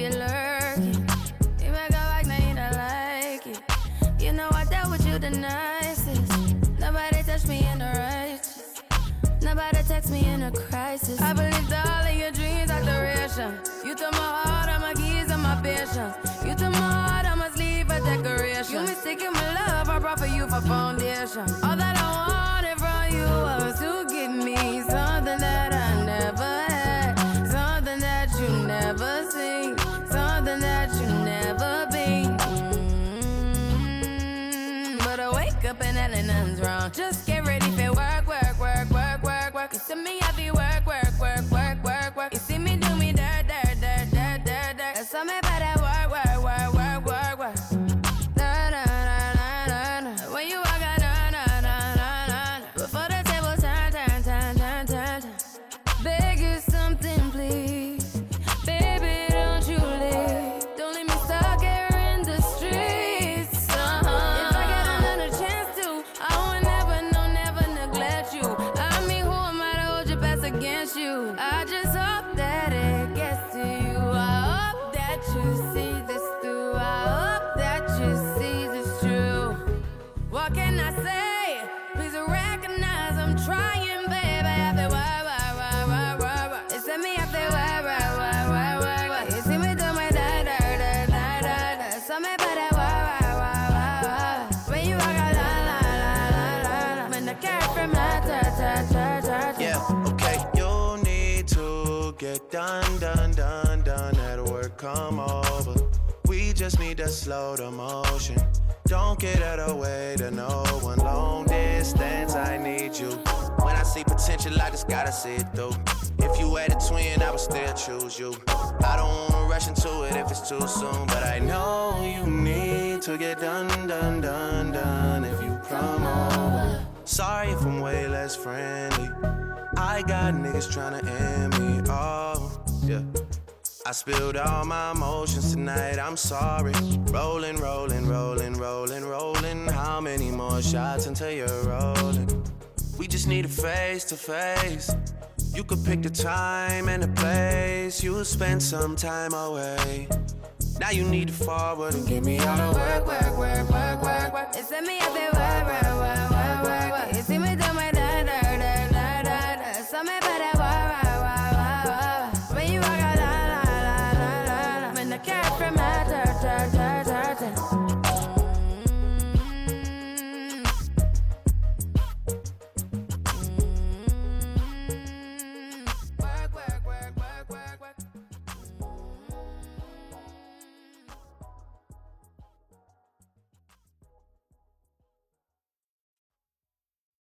you lurking. You make a like, now you don't like it. You know I dealt with you the nicest. Nobody touched me in the righteous. Nobody text me in a crisis. I believed all of your dreams are duration. You took my heart, all my keys, and my patience. You took my heart, I must leave a decoration. You mistaken my love, I brought for you for foundation. All that I wanted from you was to give me something that I never had, something that you never seen, something that you never been. But I wake up and nothing's wrong. Just get ready for work, work, work, work, work, work. You see me, I be work, work, work, work, work, work. You see me do me dirt, dirt, dirt, dirt, dirt, dirt. That's something about that work, work, work, work, work, work. Na na na na na na. When you walk out, na na na na na. Before the table turn, turn, turn, turn, turn, turn. Beg you something, please. Baby, don't you leave. Don't leave me stuck here in the streets. If I get another chance to, I would never, no, never neglect you. I mean, who am I to hold your best against you? I just hope that it gets to you. I hope that you see this through. I hope that you see this true. What can I say? Please recognize I'm trying, baby. I feel why. They send me up there, why. You see me do my da. Something about that, why. When you walk out, la. When the cat from my ta. Yeah, okay. You need to get done. At work, come over. We just need to slow the motion. Don't get out of the way to no one. Long distance, I need you. When I see potential, I just gotta see it through. If you had a twin, I would still choose you. I don't wanna rush into it if it's too soon, but I know you need to get done. If you come over. Sorry if I'm way less friendly. I got niggas tryna end me. Oh, yeah. I spilled all my emotions tonight, I'm sorry. Rolling. How many more shots until you're rolling? We just need a face to face. You could pick the time and the place. You'll spend some time away. Now you need to forward and give me all the work. They send me up there, why.